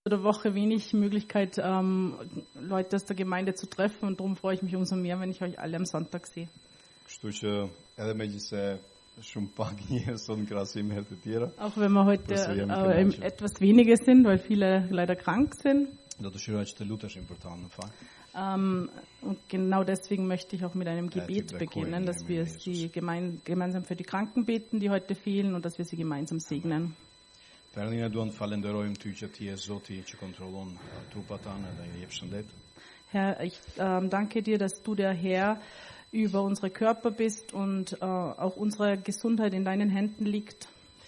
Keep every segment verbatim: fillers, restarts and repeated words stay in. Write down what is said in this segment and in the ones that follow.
der Woche wenig Möglichkeit, ähm, Leute aus der Gemeinde zu treffen und darum freue ich mich umso mehr, wenn ich euch alle am Sonntag sehe. Auch wenn wir heute äh, etwas weniger sind, weil viele leider krank sind. Ähm, und genau deswegen möchte ich auch mit einem Gebet beginnen, dass wir sie gemein, gemeinsam für die Kranken beten, die heute fehlen, und dass wir sie gemeinsam segnen. Herr, ich ähm, danke dir, dass du der Herr über unsere Körper bist und äh, auch unsere Gesundheit in deinen Händen liegt.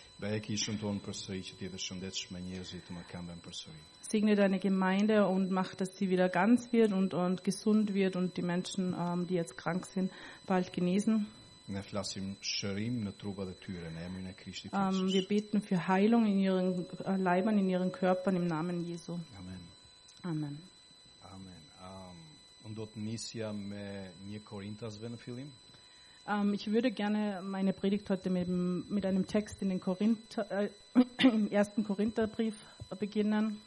Segne deine Gemeinde und mach, dass sie wieder ganz wird und, und gesund wird und die Menschen, ähm, die jetzt krank sind, bald genesen. Ähm, wir beten für Heilung in ihren äh, Leibern, in ihren Körpern im Namen Jesu. Amen. Amen. Ähm, ich würde gerne meine Predigt heute mit, mit einem Text in den Korinther, äh, im ersten Korintherbrief beginnen.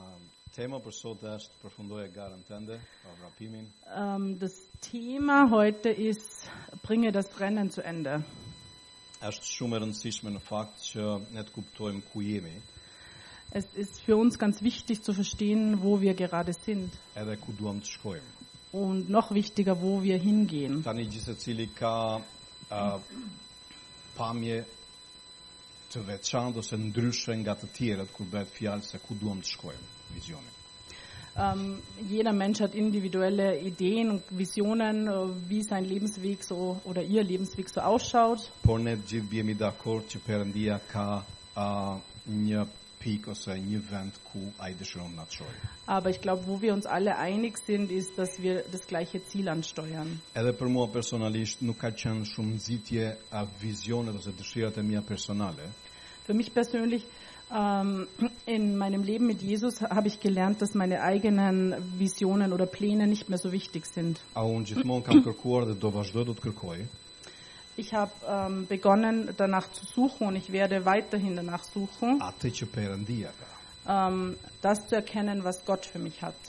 Ähm, das Thema heute ist: Bringe das Rennen zu Ende. Es ist für uns ganz wichtig zu verstehen, wo wir gerade sind. Und noch wichtiger, wo wir hingehen. Ähm, jeder Mensch hat individuelle Ideen und Visionen, wie sein Lebensweg so oder ihr Lebensweg so ausschaut. Aber ich glaube, wo wir uns alle einig sind, ist, dass wir das gleiche Ziel ansteuern. Für mich persönlich, ähm, in meinem Leben mit Jesus habe ich gelernt, dass meine eigenen Visionen oder Pläne nicht mehr so wichtig sind. Ich habe ähm, begonnen, danach zu suchen, und ich werde weiterhin danach suchen, ähm, das zu erkennen, was Gott für mich hat.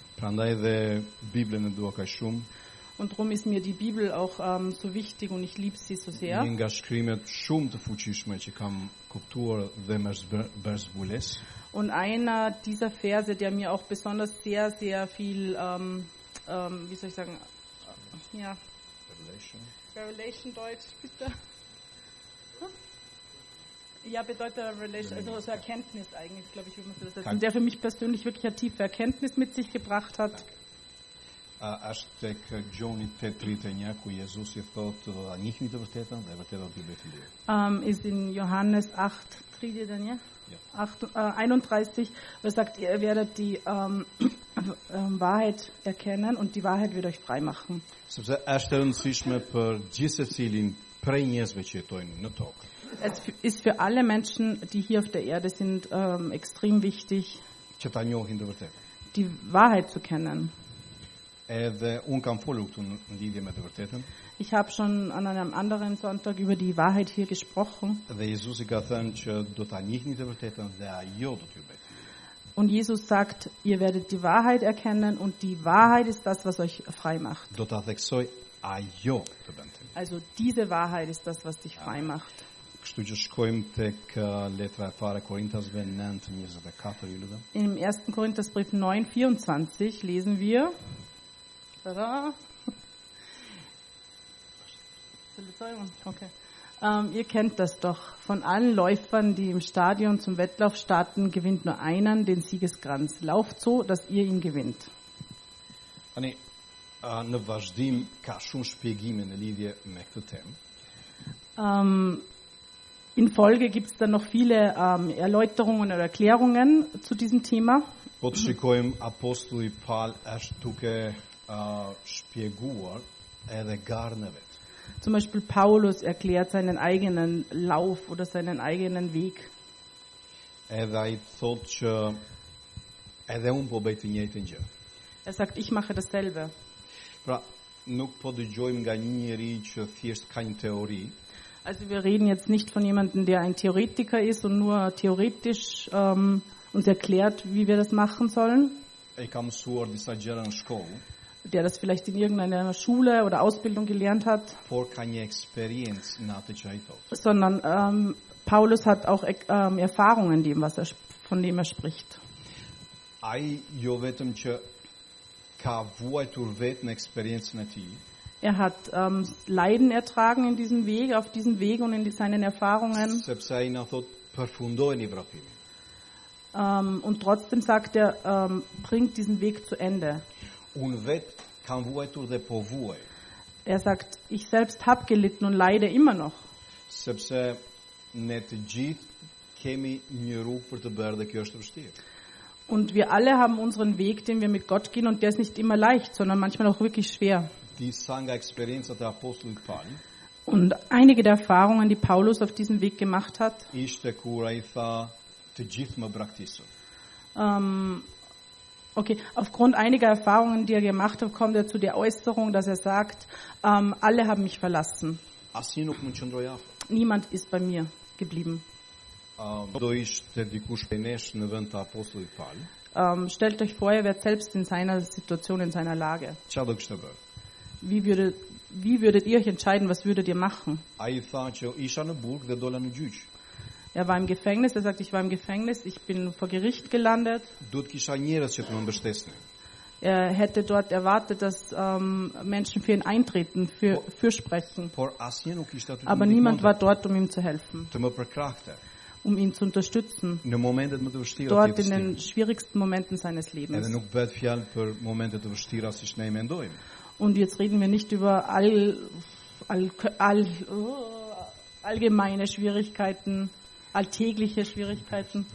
Und darum ist mir die Bibel auch ähm, so wichtig und ich liebe sie so sehr. Und einer dieser Verse, der mir auch besonders sehr, sehr viel, ähm, ähm, wie soll ich sagen, äh, ja, Revelation. Revelation Deutsch, bitte. Ja, bedeutet Revelation, also so Erkenntnis eigentlich, glaube ich, wie man das übersetzt. Und der für mich persönlich wirklich eine tiefe Erkenntnis mit sich gebracht hat. Um, ist in Johannes acht, acht äh, einunddreißig, wo er sagt, ihr werdet die ähm, ähm, Wahrheit erkennen und die Wahrheit wird euch frei machen. Es ist für alle Menschen, die hier auf der Erde sind, ähm, extrem wichtig, die Wahrheit zu kennen. Ich habe schon an einem anderen Sonntag über die Wahrheit hier gesprochen. Und Jesus sagt, ihr werdet die Wahrheit erkennen und die Wahrheit ist das, was euch frei macht. Also diese Wahrheit ist das, was dich frei macht. Im ersten Korintherbrief neun vierundzwanzig lesen wir: Okay. Ähm, ihr kennt das doch. Von allen Läufern, die im Stadion zum Wettlauf starten, gewinnt nur einer den Siegeskranz. Lauft so, dass ihr ihn gewinnt. Ähm, in Folge gibt es dann noch viele ähm, Erläuterungen oder Erklärungen zu diesem Thema. Zum Beispiel Paulus erklärt seinen eigenen Lauf oder seinen eigenen Weg. Er sagt, ich mache dasselbe. Also wir reden jetzt nicht von jemandem, der ein Theoretiker ist und nur theoretisch ähm, uns erklärt, wie wir das machen sollen. E ka mësuar disa gjëra në shkollë, Der das vielleicht in irgendeiner Schule oder Ausbildung gelernt hat, por ka një eksperiencë në atë që ai thotë. sondern ähm, Paulus hat auch ähm, Erfahrungen, dem, was er, von dem er spricht. Ai jo vetëm që ka vuajtur vetë në eksperiencën e tij, Er hat ähm, Leiden ertragen in diesem Weg, auf diesem Weg und in die, seinen Erfahrungen. sepse ai na thotë përfundojeni vrapimin. Ähm, und trotzdem sagt er, ähm, bringt diesen Weg zu Ende. Unë vetë kam vuajtur dhe po vuaj, Er sagt, ich selbst habe gelitten und leide immer noch. sepse ne të gjithë kemi një rrugë për të bërë dhe kjo është vështirë. Und wir alle haben unseren Weg, den wir mit Gott gehen, und der ist nicht immer leicht, sondern manchmal auch wirklich schwer. Disa nga eksperiencat e apostullit Paul Und einige der Erfahrungen, die Paulus auf diesem Weg gemacht hat, ishte kur ai tha të gjithë më braktisën. ähm, okay, aufgrund einiger Erfahrungen, die er gemacht hat, kommt er zu der Äußerung, dass er sagt, ähm, alle haben mich verlassen. Asnjë nuk më qëndroi afër. Niemand ist bei mir geblieben. Um, do ishte dikush prej nesh në vend të apostullit Paul, Ähm, stellt euch vor, ihr wärt selbst in seiner Situation, in seiner Lage. çfarë do kishte bërë? Wie würdet, wie würdet ihr euch entscheiden, was würdet ihr machen? Ai tha që isha në burg dhe dola në gjyq. Er war im Gefängnis, er sagt, ich war im Gefängnis, ich bin vor Gericht gelandet. Duhet kisha njerëz që të më mbështesnin. Er hätte dort erwartet, dass ähm, Menschen für ihn eintreten, für, fürsprechen. Por asnjë nuk ishte aty. Aber niemand war dort, um ihm zu helfen, të më përkrahte um ihn zu unterstützen. në momentet më të vështira të Dort in jetës den time. schwierigsten Momenten seines Edhe Lebens. nuk bëhet fjalë për momente të vështira siç ne i mendojmë. Und jetzt reden wir nicht über all, all, all, oh, allgemeine Schwierigkeiten, alltägliche Schwierigkeiten.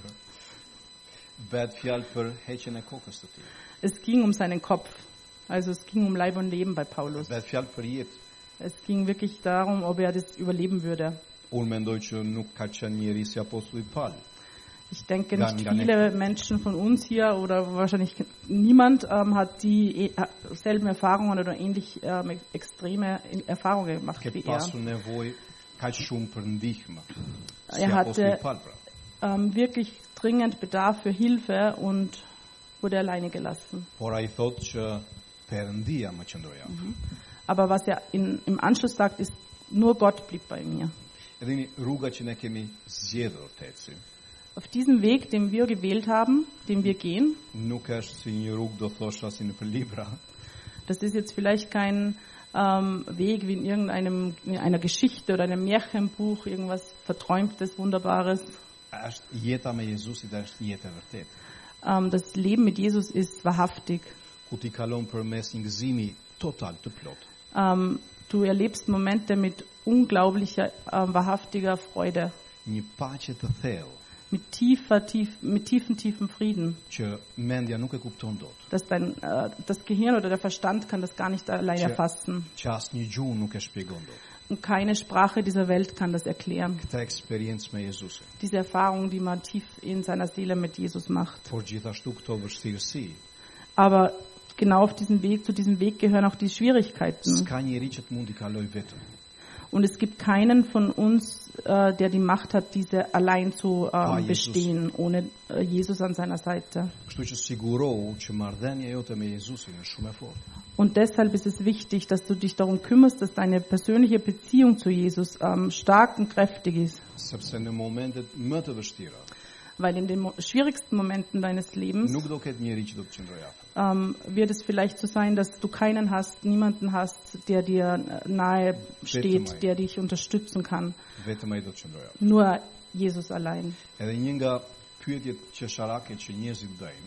Bëhet fjalë për heqjen e kokës të tij. Es ging um seinen Kopf. Also es ging um Leib und Leben bei Paulus. Bëhet fjalë për jetë. Es ging wirklich darum, ob er das überleben würde. Unë mendoj që nuk ka qenë njeri si apostulli Paul. Ich denke, Gar- nicht gar nicht. viele Menschen von uns hier oder wahrscheinlich niemand ähm, hat dieselben Erfahrungen oder ähnlich ähm, extreme Erfahrungen gemacht Ke wie er. pasur nevojë kaq shumë për ndihmë. Si Er apostulli hatte Paul pra. ähm, wirklich dringend Bedarf für Hilfe und wurde alleine gelassen. Por ai thotë që Perëndia më qëndroi afër. Aber was er in, im Anschluss sagt, ist, nur Gott blieb bei mir. Edhe një rruga që ne kemi zgjedhur të ecim, Auf diesem Weg, den wir gewählt haben, den wir gehen, nuk është si një rrugë do thosha si në për libra, das ist jetzt vielleicht kein ähm, Weg wie in irgendeinem in einer Geschichte oder einem Märchenbuch, irgendwas Verträumtes, Wunderbares. është jeta me Jezusin dhe është jetë e vërtetë. Ähm, das Leben mit Jesus ist wahrhaftig. Ku ti kalon përmes një gëzimi total të plot. Ähm, du erlebst Momente mit unglaublicher, ähm, wahrhaftiger Freude, Një paqe të thellë mit tiefer, tief, mit tiefen, tiefen Frieden. që mendja nuk e kupton dot, Dass dein, äh, das Gehirn oder der Verstand kann das gar nicht allein Tja. erfassen. që asnjë gjuhë nuk e shpjegon dot. Und keine Sprache dieser Welt kann das erklären. Këtë eksperiencë me Jezusin. Diese Erfahrung, die man tief in seiner Seele mit Jesus macht. Por gjithashtu këto vështirësi, Aber genau auf diesem Weg, zu diesem Weg gehören auch die Schwierigkeiten. s'ka njeri që të mund i kaloj vetëm. Und es gibt keinen von uns, äh, der die Macht hat, diese allein zu Ah, äh, Jesus. bestehen, ohne äh, Jesus an seiner Seite. Kështu që sigurohu që marrëdhënia jote me Jezusin është shumë e fortë. Und deshalb ist es wichtig, dass du dich darum kümmerst, dass deine persönliche Beziehung zu Jesus ähm, stark und kräftig ist. Sepse në momentet më të vështira Weil in den mo- schwierigsten Momenten deines Lebens nuk do ketë njeri që do të qëndrojë afër. ähm, wird es vielleicht so sein, dass du keinen hast, niemanden hast, der dir äh, nahe steht, der dich unterstützen kann. Vetëm ai do të qëndrojë afër. Nur Jesus allein. Edhe një nga pyetjet që sharake që njerëzit bëjnë,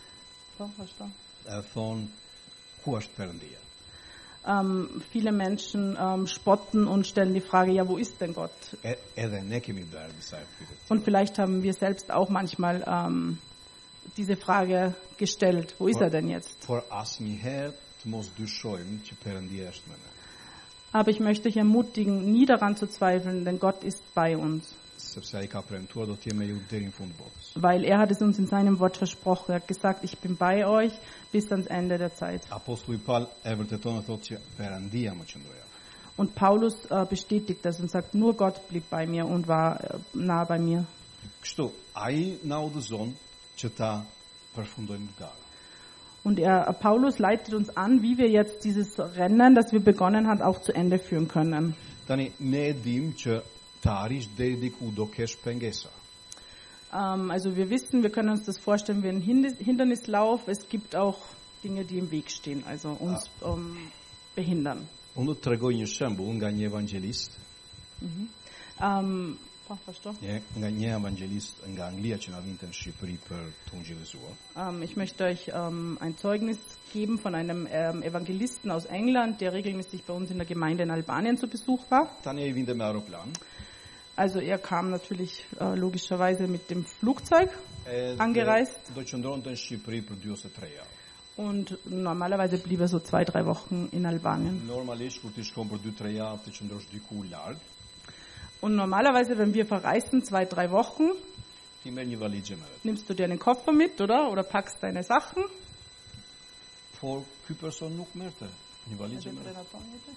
e thonë ku është Perëndia? Ähm, viele Menschen ähm, spotten und stellen die Frage, ja, wo ist denn Gott? E, edhe ne kemi bërë disa pyetje. Und vielleicht haben wir selbst auch manchmal ähm, diese Frage gestellt, wo ist er denn jetzt? Por asnjëherë të mos dyshojmë që Perëndia është me ne. Aber ich möchte euch ermutigen, nie daran zu zweifeln, denn Gott ist bei uns. Sepse ai ka premtuar do të jetë me ju deri në fund botës. Weil er hat es uns in seinem Wort versprochen. Er hat gesagt, ich bin bei euch bis ans Ende der Zeit. Apostulli Paul e vërteton e thotë që Perëndia më qëndroi afër. Und Paulus äh, bestätigt das und sagt, nur Gott blieb bei mir und war äh, nah bei mir. Kështu, ai na udhëzon që ta përfundojmë gara. Und er, Paulus leitet uns an, wie wir jetzt dieses Rennen, das wir begonnen haben, auch zu Ende führen können. Tani ne e dim që të arish deri diku do kesh pengesa. Ähm, also wir wissen, wir können uns das vorstellen wie ein Hind- Hindernislauf. Es gibt auch Dinge, die im Weg stehen, also uns ähm, behindern. Unë do të tregoj një shembull nga një evangelist, Ähm, oh, verstehst du? një, nga një evangelist nga Anglia që na vinte në Shqipëri për të ungjillizuar. Ähm, ich möchte euch ähm, ein Zeugnis geben von einem ähm, Evangelisten aus England, der regelmäßig bei uns in der Gemeinde in Albanien zu Besuch war. Tani ai vinte me aeroplan. Also er kam natürlich äh, logischerweise mit dem Flugzeug angereist. Do qëndronte në Shqipëri për dy ose tre javë. Und normalerweise blieb er so zwei, drei Wochen in Albanien. Normalisht kur ti shkon për dy tre javë të qëndrosh diku larg, Und normalerweise, wenn wir verreisen, zwei, drei Wochen, ti merr një valizhe me vetë. nimmst du dir einen Koffer mit, oder? Oder packst deine Sachen. Por ky person nuk merrte një valizhe me vetë.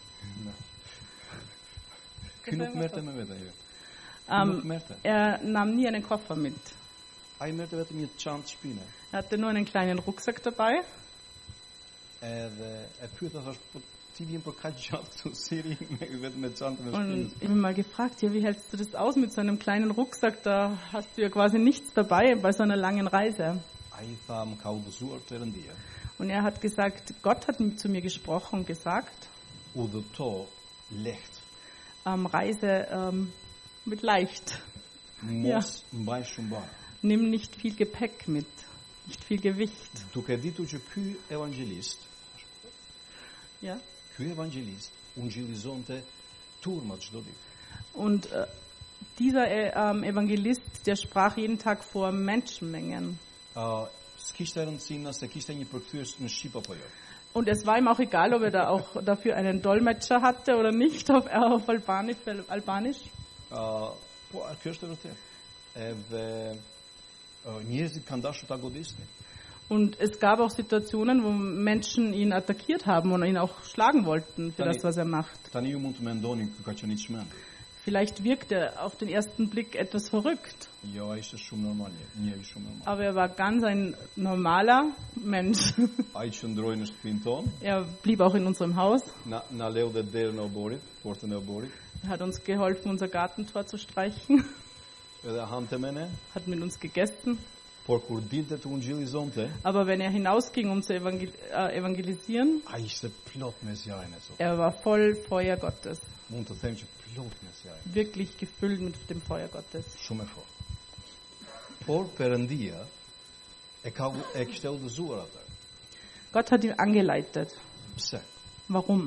Ky nuk merrte me vetë ajo. Ähm, er nahm nie einen Koffer mit. Ai merrte vetëm një çantë shpine. Er hatte nur einen kleinen Rucksack dabei. Edhe e pyeta thash, po ti vjen për kaq gjatë këtu seri me vetëm me çantën e Und shpinës. ich habe mal gefragt, ja, wie hältst du das aus mit so einem kleinen Rucksack? Da hast du ja quasi nichts dabei bei so einer langen Reise. Ai tha më ka udhëzuar te rëndia. Und er hat gesagt, Gott hat zu mir gesprochen und gesagt, Udhëto leht. ähm, reise ähm, mit leicht. Mos mbaj shumë bara. Nimm nicht viel Gepäck mit, nicht viel Gewicht. Duke ditur që ky evangelist, Ja. ky evangelist ungjillizonte turmat çdo ditë. Und äh, dieser äh, ähm, Evangelist, der sprach jeden Tag vor Menschenmengen. Uh, S'kishte rëndësi nëse kishte një përkthyes në Shqip apo jo. Und es war ihm auch egal, ob er da auch dafür einen Dolmetscher hatte oder nicht, auf, auf Albanisch. Albanisch. Uh, po, kjo është e vërtetë. Edhe uh, njerëzit kanë dashur ta godisnin. Und es gab auch Situationen, wo Menschen ihn attackiert haben und ihn auch schlagen wollten für das, was er macht. Tani ju mund të mendoni ky ka qenë i çmend. Vielleicht wirkt er auf den ersten Blick etwas verrückt, Jo, ai ishte shumë normal, një njeri shumë normal. aber er war ganz ein normaler Mensch. Ai qëndroi në shtëpinë tonë, Er blieb auch in unserem Haus, na na leu dhe derën e oborit, portën e oborit, er hat uns geholfen, unser Gartentor zu streichen, edhe hante me ne, hat mit uns gegessen. por kur dilte të ungjillizonte, Aber wenn er hinausging, um zu evangel äh, evangelisieren, ai ishte plot me zjarrin e Zotit. er war voll Feuer Gottes, Mund të them që plot me zjarrin. wirklich gefüllt mit dem Feuer Gottes. Shumë e fortë. Por Perëndia e ka e kishte udhëzuar atë. Gott hat ihn angeleitet. Pse? Warum?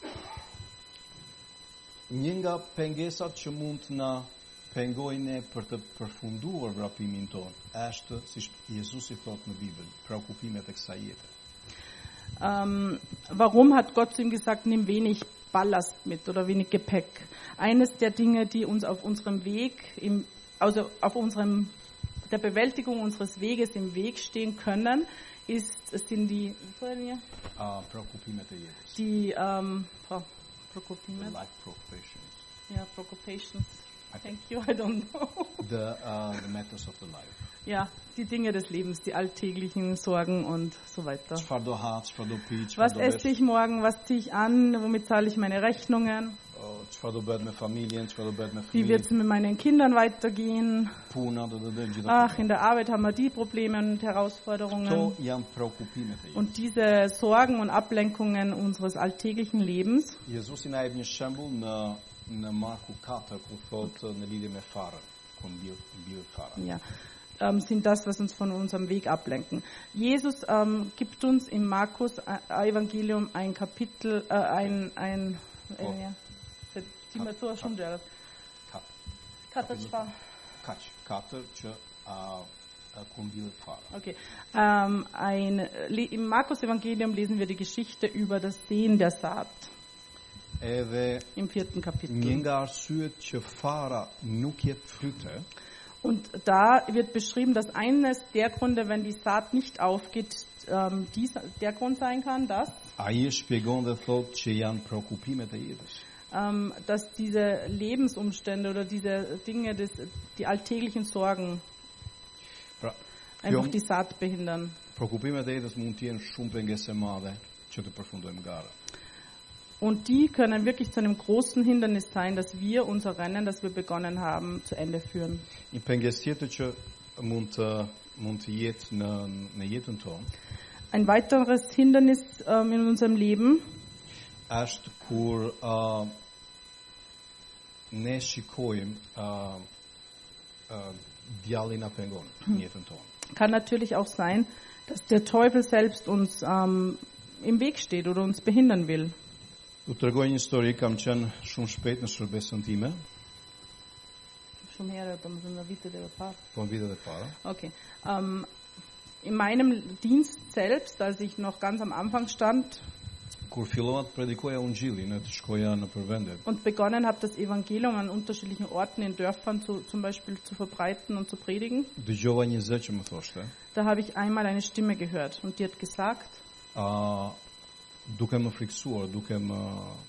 Një nga pengesat që mund të na pengojnë për të përfunduar vrapimin ton është, siç Jezusi thot në Bibël, preokupimet e kësaj jete. Ähm, warum hat Gott zu ihm gesagt, nimm wenig Ballast mit oder wenig Gepäck? Eines der Dinge, die uns auf unserem Weg, im, also auf unserem, der Bewältigung unseres Weges im Weg stehen können, ist, es sind die, Uh, preokupimet e jetës. die, ähm, oh, Preoccupiert? Life preoccupations. Ja, Preoccupations. Thank you, I don't know. The, uh, the matters of the life. Ja, die Dinge des Lebens, die alltäglichen Sorgen und so weiter. Çfarë do ha, çfarë do pi, çfarë Was do esse ich morgen, was ziehe ich an, womit zahle ich meine Rechnungen, çfarë do bëhet me familjen, çfarë do bëhet me wie wird fëmijët, es mit meinen Kindern weitergehen. puna do të bëjmë gjithë Ach, ato. in der Arbeit haben wir die Probleme und Kto Herausforderungen. janë preokupimet e jetës. Und diese Sorgen und Ablenkungen unseres alltäglichen Lebens, Jezusi na jep një shembull në në Marku katër ku thotë në lidhje me farën, ku mbill mbill fara. ja, ähm, sind das, was uns von unserem Weg ablenken. Jesus ähm, gibt uns im Markus-Evangelium ein Kapitel, äh, ein, ein, Oh. äh, ja, die mir so schon der Ka- Katastrophe. Kaq, katër që a, a ku mbill fara. Okay. Ähm, ein, le- Im Markus-Evangelium lesen wir die Geschichte über das Säen der Saat Edhe im vierten një Kapitel. nga arsyet që fara nuk jep fryte, Und da wird beschrieben, dass eines der Gründe, wenn die Saat nicht aufgeht, ähm, dies, der Grund sein kann, dass, ai e shpjegon dhe thotë që janë preokupimet e jetës. ähm, dass diese Lebensumstände oder diese Dinge, des, die alltäglichen Sorgen Pra, einfach die Saat behindern. Preocupime de jetës mund të jenë shumë pengese madhe që të përfundojmë gara. Und die können wirklich zu einem großen Hindernis sein, dass wir unser Rennen, das wir begonnen haben, zu Ende führen. Një pengesë tjetër që mund të mund të jetë në në jetën tonë. Ein weiteres Hindernis ähm, in unserem Leben është kur uh, ne shikojmë uh, uh, djallin na pengon në jetën tonë. Kann natürlich auch sein, dass der Teufel selbst uns ähm, im Weg steht oder uns behindern will. Du të tregoj një histori, kam qenë shumë shpejt në shërbesën time. Schon her, da muss man wieder der Paar. Po në vitet e para. Okay. Ähm, in meinem Dienst selbst, als ich noch ganz am Anfang stand, kur fillova të predikoja ungjillin, të shkoja në përvende. Und begonnen habe, das Evangelium an unterschiedlichen Orten in Dörfern zu, zum Beispiel zu verbreiten und zu predigen. Dëgjova një zë që më thoshte. Da habe ich einmal eine Stimme gehört und die hat gesagt, uh, duke më friksuar, duke më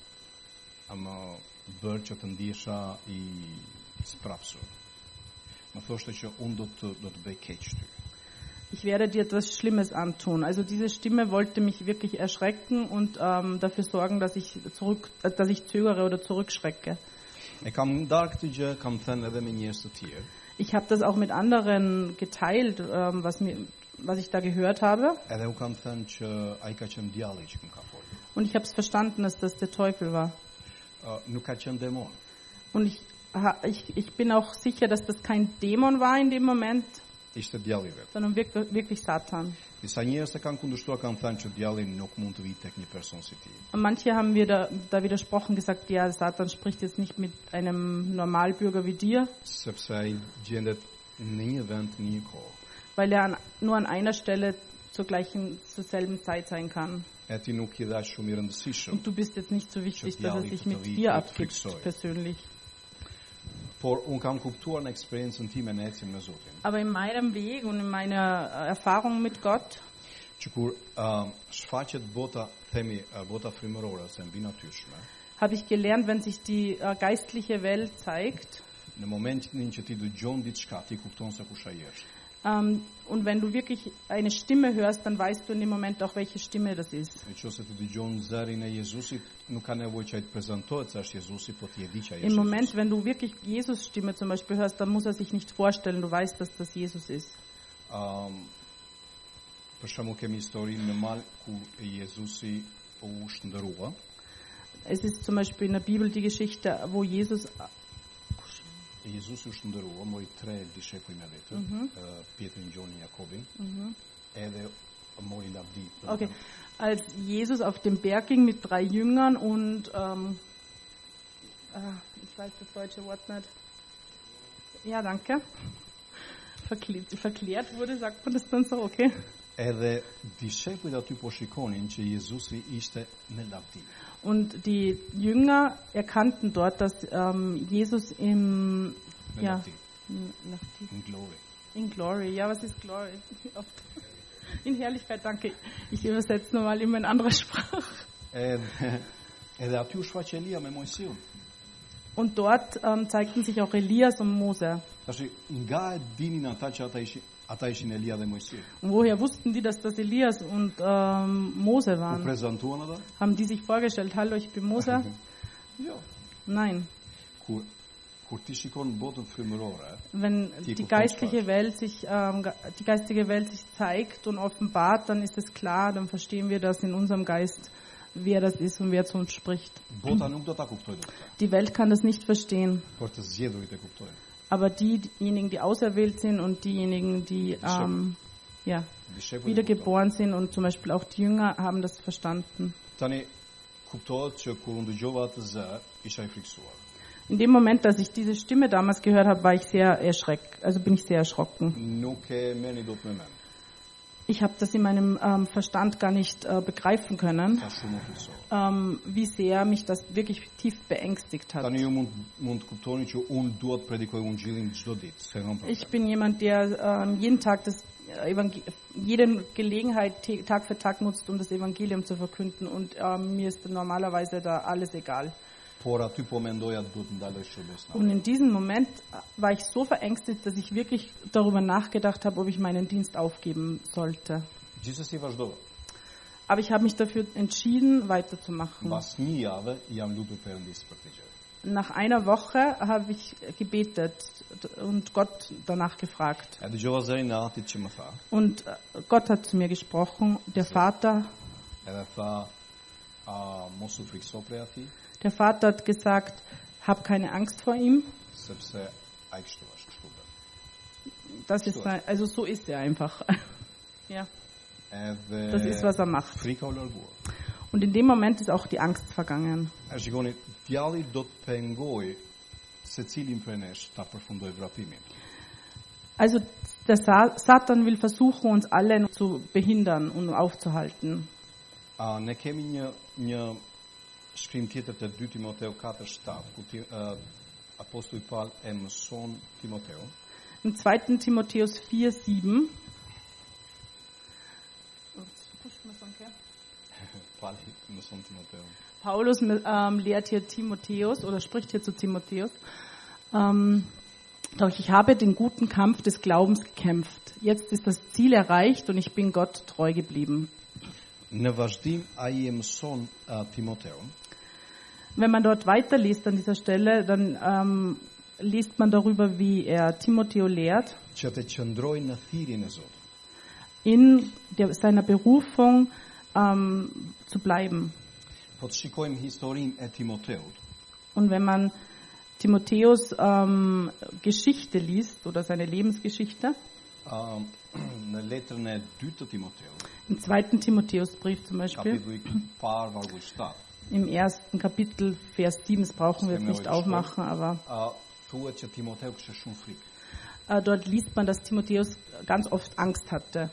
më bërë që të ndjesha i sprapsur. Më thoshte që unë do të do të bëj keq ty. Ich werde dir etwas Schlimmes antun. Also diese Stimme wollte mich wirklich erschrecken und ähm, dafür sorgen, dass ich zurück, dass ich zögere oder zurückschrecke. E kam ndarë këtë gjë, kam thënë edhe me njerëz të tjerë. Ich habe das auch mit anderen geteilt, ähm, was mir, was ich da gehört habe. Edhe u kam thënë që ai ka qenë djalli që më ka folur. Und ich habe es verstanden, dass das der Teufel war. Uh, nuk ka qenë demon. Und ich, ich, ich bin auch sicher, dass das kein Dämon war in dem Moment. Ishte djalli vet. Sondern wirklich, wirklich Satan. Disa njerëz që kanë kundërshtuar kanë thënë që djalli nuk mund të vijë tek një person si ti. Und manche haben wir da, da widersprochen, gesagt, ja, Satan spricht jetzt nicht mit einem Normalbürger wie dir. Sepse ai gjendet në një vend, në një kohë. Weil er an, nur an einer Stelle zur gleichen, zur selben Zeit sein kann. E ti nuk i dha shumë i rëndësishëm. Und du bist jetzt nicht so wichtig, dass er sich mit dir abgibt, persönlich. Por un kam kuptuar në eksperiencën time në ecjen me Zotin. Aber in meinem Weg und in meiner Erfahrung mit Gott, që kur uh, shfaqet bota, themi uh, bota frymërore ose mbi natyrshme, habe ich gelernt, wenn sich die uh, geistliche Welt zeigt, në momentin që ti dëgjon diçka, ti kupton se kush ai është. Um, und wenn du wirklich eine Stimme hörst, dann weißt du in dem Moment auch, welche Stimme das ist. Im Moment, wenn du wirklich Jesus Stimme zum Beispiel hörst, dann muss er sich nicht vorstellen, du weißt, dass das Jesus ist. Um, për shembull kemi historinë në mal ku Jezusi u shndërua. Es ist zum Beispiel in der Bibel die Geschichte, wo Jesus Jesus u shndërua, mori tre dishekuj me vete, mm -hmm. uh, Pietrin, Gjonin, Jakobin, mm -hmm. edhe mori lavdi. Okay, als Jesus auf den Berg ging mit drei Jüngern und, ähm, äh, ich weiß das deutsche Wort nicht, ja, danke, Verklärt, verklärt wurde, sagt man das dann so, okay. Edhe dishekujt aty po shikonin që Jezusi ishte në lavdi. Und die Jünger erkannten dort, dass ähm, Jesus im ja, in Glory. In Glory, ja, was ist Glory? In Herrlichkeit, danke. Ich übersetze nochmal in meine andere Sprache. Und dort ähm, zeigten sich auch Elias und Mose. Und woher wussten die, dass das Elias und ähm, Mose waren? Haben die sich vorgestellt, hallo, ich bin Mose? Nein. Wenn die geistliche Welt sich, ähm, die geistige Welt sich zeigt und offenbart, dann ist es klar, dann verstehen wir das in unserem Geist, wer das ist und wer zu uns spricht. Die Welt kann das nicht verstehen. Aber diejenigen, die auserwählt sind und diejenigen, die ähm, ja, wiedergeboren sind und zum Beispiel auch die Jünger haben das verstanden. In dem Moment, dass ich diese Stimme damals gehört habe, war ich sehr erschreckt, also bin ich sehr erschrocken. Ich habe das in meinem ähm, Verstand gar nicht äh, begreifen können, ähm, wie sehr mich das wirklich tief beängstigt hat. Ich bin jemand, der ähm, jeden Tag das Evangel- jede Gelegenheit t- Tag für Tag nutzt, um das Evangelium zu verkünden, und ähm, mir ist normalerweise da alles egal. Und in diesem Moment war ich so verängstigt, dass ich wirklich darüber nachgedacht habe, ob ich meinen Dienst aufgeben sollte. Aber ich habe mich dafür entschieden, weiterzumachen. Nach einer Woche habe ich gebetet und Gott danach gefragt. Und Gott hat zu mir gesprochen, der Vater. Der Vater hat gesagt, hab keine Angst vor ihm. Das ist, also so ist er einfach. Ja. Das ist, was er macht. Und in dem Moment ist auch die Angst vergangen. Also der Satan will versuchen, uns alle zu behindern und aufzuhalten. Shkrim tjetër të dy Timoteu katër shtatë, ku ti, uh, Apostoli Paul e mëson Timoteu. Im zweiten Timotheus vier sieben. Paulus ähm, lehrt hier Timotheus oder spricht hier zu Timotheus. Ähm, doch ich habe den guten Kampf des Glaubens gekämpft. Jetzt ist das Ziel erreicht und ich bin Gott treu geblieben. Në vazhdim ai e mëson uh, Timoteu. Wenn man dort weiterliest an dieser Stelle, dann ähm, liest man darüber, wie er Timotheo lehrt, që të qëndrojë në thirrjen e Zotit. In der, seiner Berufung ähm, zu bleiben. Po të shikojmë historinë e Timoteut. Und wenn man Timotheus ähm, Geschichte liest oder seine Lebensgeschichte, uh, në letrën e dytë të Timoteut. Im zweiten Timotheusbrief zum Beispiel, im ersten Kapitel, Vers sieben, das brauchen wir jetzt nicht aufmachen, aber äh, dort liest man, dass Timotheus ganz oft Angst hatte.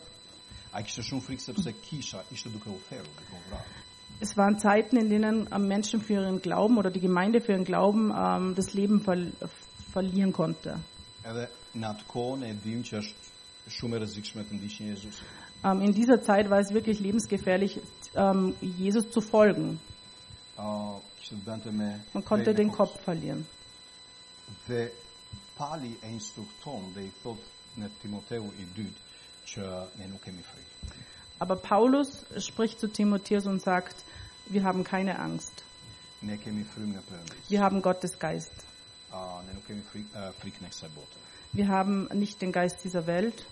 Es waren Zeiten, in denen Menschen für ihren Glauben oder die Gemeinde für ihren Glauben ähm, das Leben ver verlieren konnte. Um, in dieser Zeit war es wirklich lebensgefährlich, um, Jesus zu folgen. Man konnte den Kopf verlieren. Aber Paulus spricht zu Timotheus und sagt, wir haben keine Angst. Wir haben Gottes Geist. Wir haben nicht den Geist dieser Welt.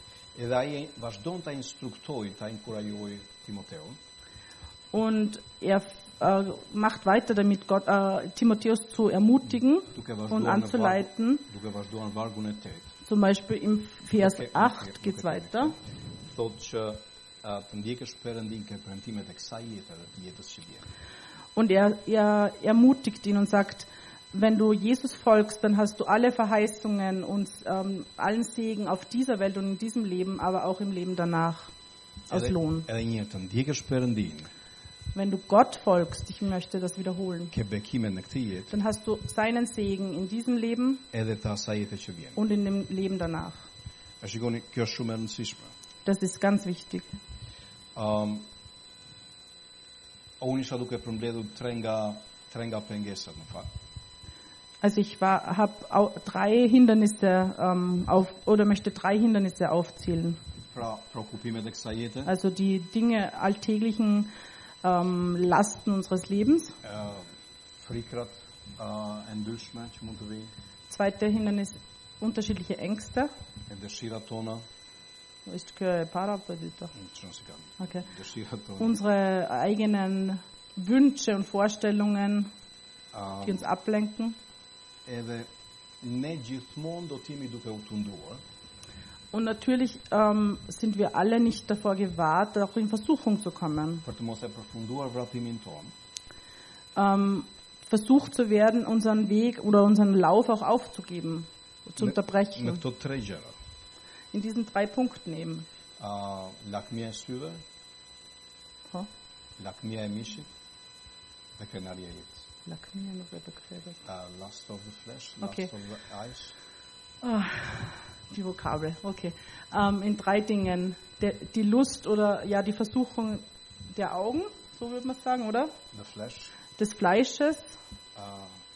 Und er äh, macht weiter damit, Gott, äh, Timotheus zu ermutigen und anzuleiten. Zum Beispiel im Vers acht geht es weiter. Und er, er ermutigt ihn und sagt, wenn du Jesus folgst, dann hast du alle Verheißungen und ähm, allen Segen auf dieser Welt und in diesem Leben, aber auch im Leben danach als Lohn. Wenn du Gott folgst, ich möchte das wiederholen, dann hast du seinen Segen in diesem Leben und in dem Leben danach. Das ist ganz wichtig. Um, Also ich habe drei Hindernisse ähm, auf oder möchte drei Hindernisse aufzählen. Also die Dinge alltäglichen ähm, Lasten unseres Lebens. Zweite Hindernis, unterschiedliche Ängste. Okay. Unsere eigenen Wünsche und Vorstellungen, die uns ablenken. Und natürlich ähm, sind wir alle nicht davor gewahrt, auch in Versuchung zu kommen. Ähm, versucht zu werden, unseren Weg oder unseren Lauf auch aufzugeben, zu unterbrechen. In diesen drei Punkten eben. Uh, lust of the flesh, lust okay. of the eyes. Oh, die Vokabel, okay. Um, in drei Dingen. Der, die Lust oder ja die Versuchung der Augen, so würde man sagen, oder? The flesh. Des Fleisches. Uh,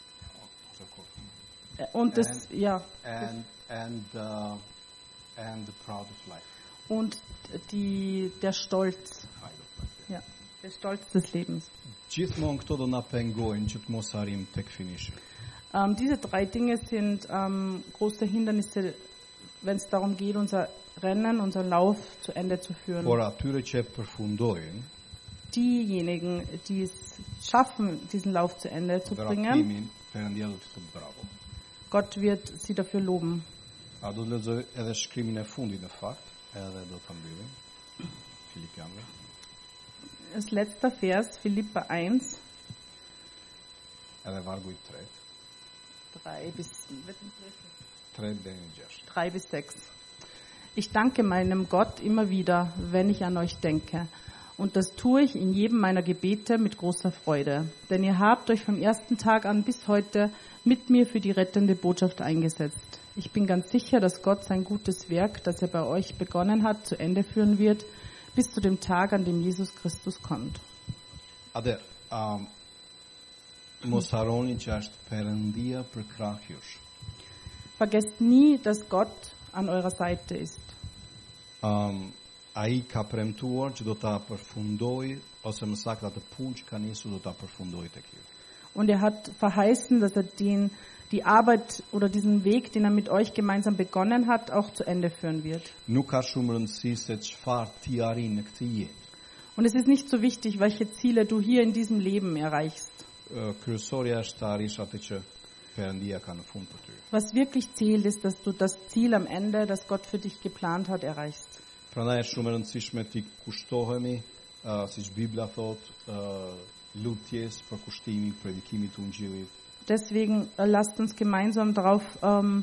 Und das, and, ja. and, and, uh, and the pride of life. Und die, der Stolz. Pride of life. Ja, der Stolz des Lebens. Gjithmonë këto do na pengojnë që të mos arrim tek finishi. Ähm, diese drei Dinge sind ähm, große Hindernisse, wenn es darum geht, unser Rennen, unseren Lauf zu Ende zu führen. Por atyre që e përfundojnë, Diejenigen, die es schaffen, diesen Lauf zu Ende zu bringen, berakimin, Perëndia do të thotë bravo. Gott wird sie dafür loben. A do të lexoj edhe shkrimin e fundit në fakt, edhe do ta mbyllim. Filipianëve. Das letzte Vers, Philipper eins, Edhe vargu i tretë, drei bis, tre deri në gjashtë. drei bis sechs. Ich danke meinem Gott immer wieder, wenn ich an euch denke. Und das tue ich in jedem meiner Gebete mit großer Freude. Denn ihr habt euch vom ersten Tag an bis heute mit mir für die rettende Botschaft eingesetzt. Ich bin ganz sicher, dass Gott sein gutes Werk, das er bei euch begonnen hat, zu Ende führen wird, bis zu dem Tag, an dem Jesus Christus kommt. Atëherë, um, mos harroni që është Perëndia për krah jush. Vergesst nie, dass Gott an eurer Seite ist. Um, ai ka premtuar që do ta përfundoj ose më saktë atë punë që ka nisur do ta përfundoj tek ju. Und er hat verheißen, dass er den, die Arbeit oder diesen Weg, den er mit euch gemeinsam begonnen hat, auch zu Ende führen wird. Nuk ka shumë rëndësi se çfarë ti arrin në këtë jetë. Und es ist nicht so wichtig, welche Ziele du hier in diesem Leben erreichst. Uh, Kryesorja është të arrish atë që Perëndia ka në fund për ty. Was wirklich zählt, ist, dass du das Ziel am Ende, das Gott für dich geplant hat, erreichst. Prandaj është shumë e rëndësishme të kushtohemi, uh, siç Bibla thotë, uh, lutjes për kushtimin, predikimit të Ungjillit. Deswegen äh, lasst uns gemeinsam darauf ähm,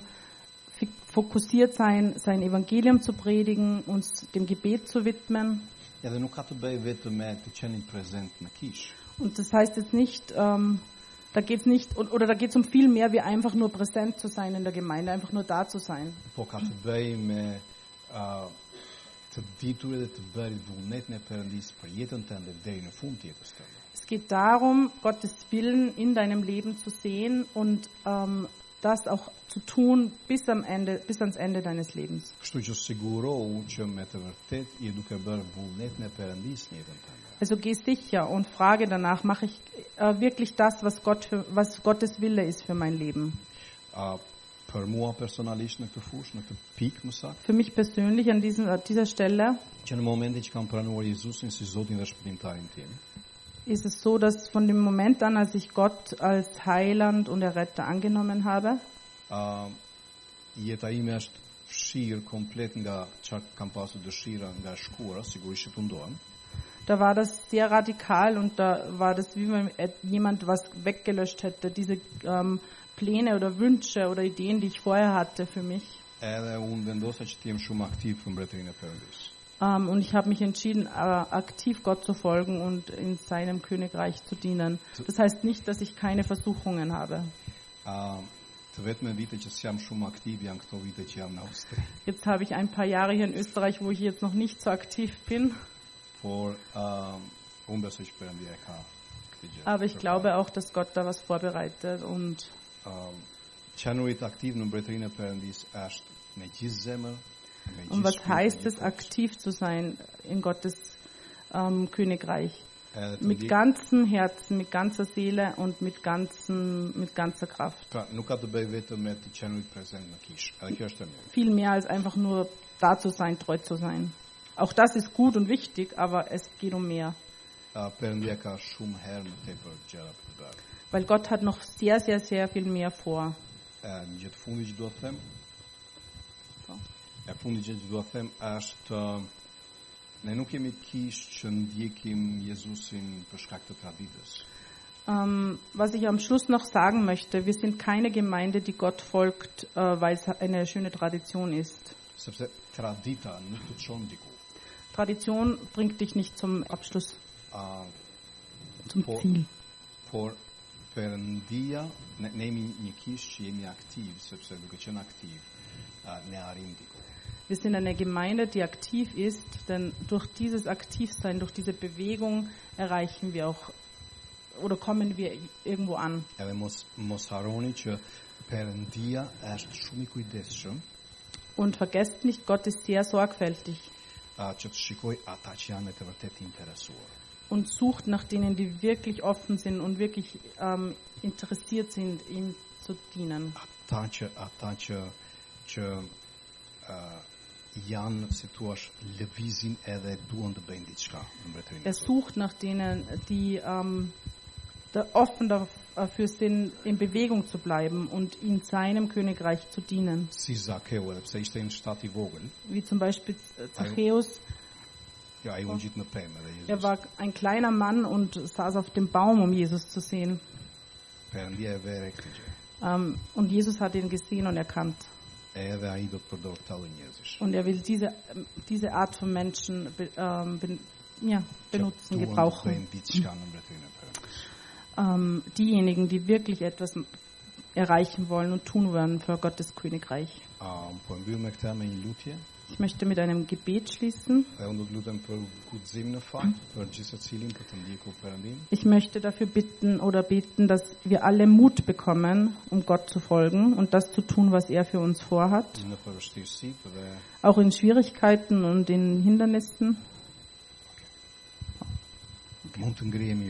fokussiert sein, sein Evangelium zu predigen, uns dem Gebet zu widmen. Edhe nuk ka të bëjë vetëm me të qenë prezent në kish. Und das heißt jetzt nicht, ähm, da geht's nicht, oder da geht es um viel mehr, wie einfach nur präsent zu sein in der Gemeinde, einfach nur da zu sein. Po ka të bëjë me uh, të ditur edhe të bërit vullnetin e Perëndisë për jetën tënde deri në fund të jetës tënde. Es geht darum, Gottes Willen in deinem Leben zu sehen und ähm, das auch zu tun bis am Ende, bis ans Ende deines Lebens. Kështu që sigurohu që me të vërtet je duke bërë vullnetin e Perëndisë në jetën tënde. Also geh sicher und frage danach, mache ich äh, wirklich das, was Gott für, was Gottes Wille ist für mein Leben? Uh, për mua personalisht në këtë fushë, në këtë pikë më saktë, Für mich persönlich an diesen, an dieser Stelle që në momentin që kam pranuar Jezusin si Zotin dhe Shpëtimtarin tim, ist es so, dass von dem Moment an, als ich Gott als Heiland und Erretter angenommen habe, uh, jeta ime është fshirë komplet nga çfarë kam pasur dëshira nga shkura, sigurisht që tundohem. da war das sehr radikal und da war das, wie wenn jemand was weggelöscht hätte, diese ähm, Pläne oder Wünsche oder Ideen, die ich vorher hatte für mich. Edhe unë vendosa që të jem shumë aktiv për mbretërinë e Perëndisë. Um, und ich habe mich entschieden, äh, aktiv Gott zu folgen und in seinem Königreich zu dienen. Das heißt nicht, dass ich keine Versuchungen habe. Uh, të vetme vite që s'jam shumë aktiv janë këto vite që jam në Austri. Jetzt habe ich ein paar Jahre hier in Österreich, wo ich jetzt noch nicht so aktiv bin. Por uh, unë besoj që Perëndia e ka këtë gjë. Aber ich glaube auch, dass Gott da was vorbereitet. Und Um, Qenurit aktiv në mbretërinë e Perëndisë është me gjithë zemër, me gjithë Und was shpirtin, heißt me es, gjithë aktiv zu sein in Gottes ähm, Königreich? Edhe të Mit di- ganzem Herzen, mit ganzer Seele und mit, ganzem, mit ganzer Kraft. Pra, nuk ka të bëjë vetëm me të qenurit prezent në kish. Edhe kjo është e mirë. Viel mehr als einfach nur da zu sein, treu zu sein. Auch das ist gut und wichtig, aber es geht um mehr. Uh, Perëndia ka shumë herë më tepër gjëra për të bërë. Weil Gott hat noch sehr, sehr, sehr viel mehr vor. Uh, Një gjë të fundit që dua të them, So. e fundit gjë që dua të them është uh, ne nuk jemi kish që ndjekim Jezusin për shkak të traditës. Ähm, was ich am Schluss noch sagen möchte, wir sind keine Gemeinde, die Gott folgt, äh, weil es eine schöne Tradition ist. Sepse tradita nuk të çon diku. Tradition bringt dich nicht zum Abschluss, Uh, zum Po- Ziel. por Perëndia, ne, ne jemi një kish që jemi aktiv, sepse duke qenë aktiv, uh, ne arrim diku. Wir sind eine Gemeinde, die aktiv ist, denn durch dieses Aktivsein, durch diese Bewegung erreichen wir auch oder kommen wir irgendwo an. Edhe mos mos harroni që Perëndia është shumë i kujdesshëm Und vergesst nicht, Gott ist sehr sorgfältig uh, që të shikoj ata që janë me të vërtetë interesuar. und sucht nach denen, die wirklich offen sind und wirklich ähm, interessiert sind, ihm zu dienen. Ata që ata që që uh, janë, si thua, lëvizin edhe duan të bëjnë diçka në mbretërinë. Er sucht nach denen, die ähm, da offen dafür sind, in Bewegung zu bleiben und in seinem Königreich zu dienen. Si Zakeu, edhe pse ishte në shtat i vogël, Wie zum Beispiel Zachäus. ja, ai u ngjit në pemë edhe Er Jezus. war ein kleiner Mann und saß auf dem Baum, um Jesus zu sehen. Perëndia e vere këtë gjë. Ähm, und Jesus hat ihn gesehen und erkannt. Edhe ai do të përdor këta lloj njerëzish. Und er will diese, diese Art von Menschen be, ähm, ben, ja, benutzen, Që duan të gebrauchen. bëjnë diçka në mbretërinë e Perëndis. Ähm, diejenigen, die wirklich etwas erreichen wollen und tun wollen für Gottes Königreich. Um, po e mbyll me këtë me një lutje. Ich möchte mit einem Gebet schließen. Dhe unë do të lutem për guxim në fakt, për gjithë secilin për të ndjekur Perëndin. Ich möchte dafür bitten oder beten, dass wir alle Mut bekommen, um Gott zu folgen und das zu tun, was er für uns vorhat. Në përvështirësitë dhe Auch in Schwierigkeiten und in Hindernissen. mund të ngrihemi